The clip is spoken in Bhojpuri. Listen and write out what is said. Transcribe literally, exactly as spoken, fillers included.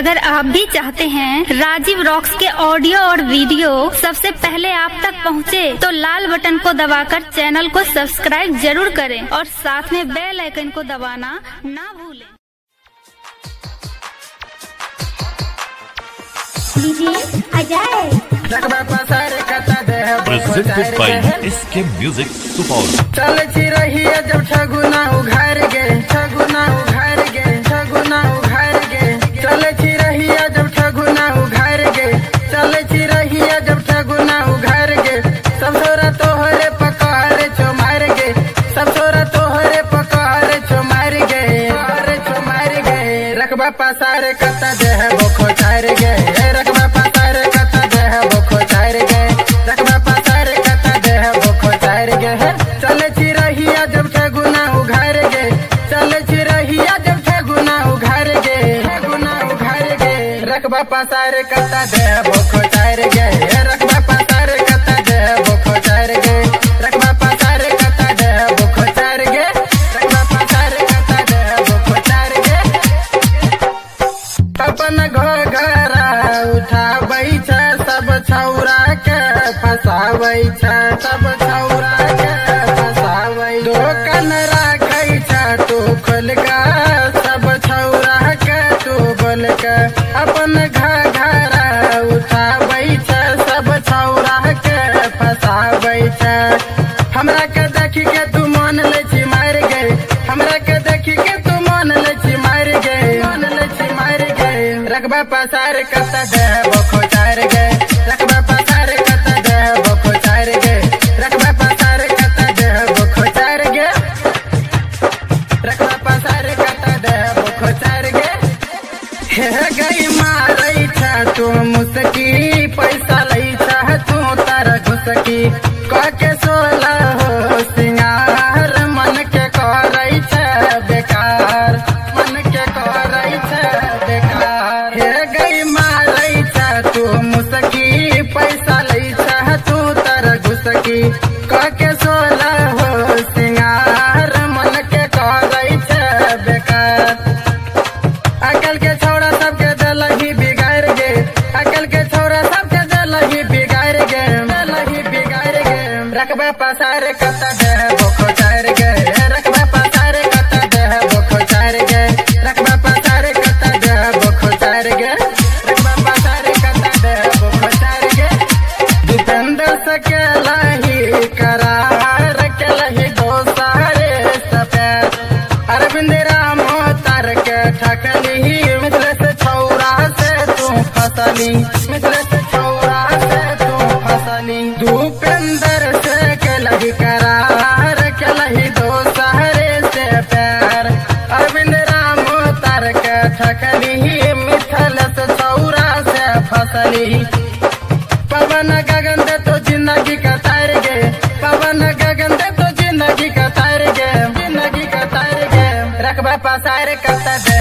अगर आप भी चाहते हैं राजीव रॉक्स के ऑडियो और वीडियो सबसे पहले आप तक पहुंचे, तो लाल बटन को दबाकर चैनल को सब्सक्राइब जरूर करें और साथ में बेल आइकन को दबाना ना भूलें। Presented by S K Music Supor। चल रही है जब छगुना उघार गे, छगुना उघार गे, छगुना उघार गे। चल रही है जब छगुना उघार गे, चल रही है जब छगुना उघार गे। सब छोरा तोहरे पकड़ चो मार गे, सब छोरा तोहरे पकड़ चो मार गे, चो मार गे। रकबा पसार कता दे है बोखो चार गे, रकबा पसार कता दे है बोखो चार गे, रकबा पसार कता दे है बोखो चार गे। चल चिरहिया जब छगुना उघार गे, चल चिरहिया जब छगुना उघार गे, छगुना उघार गे। रकबा पसार कता दे है बोखो चार गे, रकबा पसार कता दे है बोखो चार गे, रकबा पसार कता दे है बोखो चार गे, रकबा पसार कता दे है बोखो चार गे। अपन घोघरा उठाबै छ सब छौरा के फसाबै छ, सब छौरा के फसाबै। दोकान राखै छ तू खोल के, सब छौरा के तू बोल के। अपन घोघरा उठाबै छ सब छौरा के फसाबै छ। हमरा के देखी के तू मान लै छी मार गे, हमरा के देखी के तू मान लै छी मार गे, मान लै छी मार गे। रकबा पसार कता दे बोखो चार गे, रकबा पसार कता दे बोखो चार गे, रकबा पसार कता दे बोखो चार गे, रकबा पसार कता दे बोखो चार गे। हे गई मारै छ तू मुसकी, पैसा लै छ तू तार घुसकी। कह के सोला हो सिंगार, मन के करै छ बेकार, मन के करै छ बेकार। हे गई मारै छ तू मुसकी, पैसा लै छ तू तार घुसकी। कह के सोला हो सिंगार, मन के करै छ बेकार। अकल के छौड़ा सबके दलही बिगाड़ गे, अकल के छौड़ा सबके दलही बिगाड़ गे, दलही बिगाड़ गे। रकबा पसार कता दे बोखो चार गे, रकबा पसार कता दे बोखो चार गे, रकबा पसार कता दे बोखो चार गे, रकबा पसार कता दे बोखो चार गे। दीपेंद्र से के लही करार, के लही दोसारे सफेद। अरविंद राम तार के ठकली, मिथिले से छौरा से तू फसली, मिथिले से छौरा से तू फसली। दीपेंद्र से के लही करार, के लही दोसारे से प्यार। अरविंद राम तार के ठकली, मिथिले से छौरा से फसली। पवन गगन दे तो जिंदगी का तार गे, पवन गगन दे तो जिंदगी का तार गे, जिंदगी का तार गे। रकबा पसार कता दे